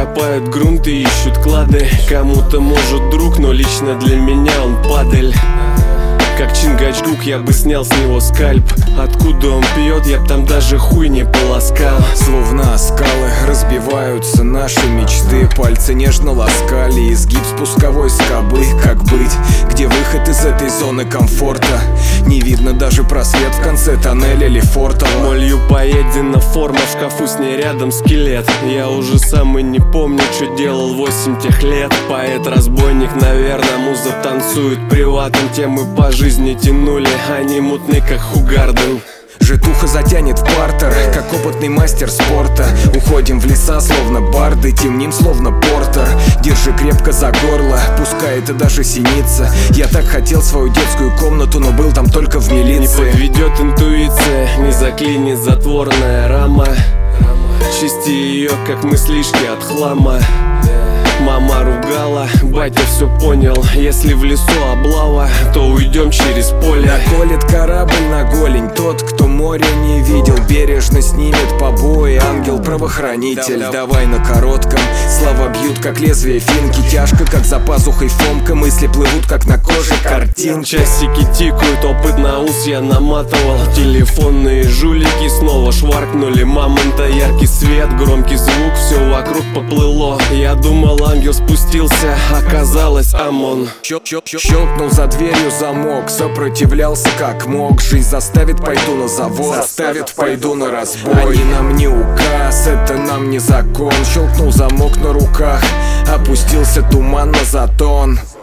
копают грунт и ищут клады. Кому-то может друг, но лично для меня он падаль. Как Чингачгук, я бы снял с него скальп. Откуда он пьет, я б там даже хуй не полоскал. Словно скалы разбиваются наши мечты. Пальцы нежно ласкали изгиб спусковой скобы. Как быть? Где выход из этой зоны комфорта? Не видно даже просвет в конце тоннеля Лефортово. Молью поедена форма, в шкафу с ней рядом скелет. Я уже сам и не помню, что делал 8 тех лет. Поэт-разбойник, наверное, муза танцует приватом. Темы по жизни тянули, они мутны, как Хугарден. Житуха затянет в партер, как опытный мастер спорта. Уходим в леса, словно барды, темним, словно портер. Держи крепко за горло, пускай это даже синится. Я так хотел свою детскую комнату, но был там только в милиции. Не подведет интуиция, не заклинит затворная рама. Чисти ее, как мыслишки от хлама. Мама ругала, батя все понял. Если в лесу облава, то уйдем через поле. Наколет корабль на голень тот, кто море не видел. Бережно снимет побои ангел-правоохранитель. Давай на коротком, слова бьют, как лезвие финки. Тяжко, как за пазухой фомка, мысли плывут, как на коже картинки. Часики тикают, опыт на ус я наматывал. Телефонные жулики снова шваркнули мамонта. Яркий свет, громкий звук, все вокруг поплыло. Я думал, ангел спустился, оказалось ОМОН. Щелкнул за дверью замок, сопротивлялся как мог. Жизнь заставит, пойду на завод, заставит, пойду на разбой. Они нам не указ, это нам не закон. Щелкнул замок на руках, опустился туман на затон.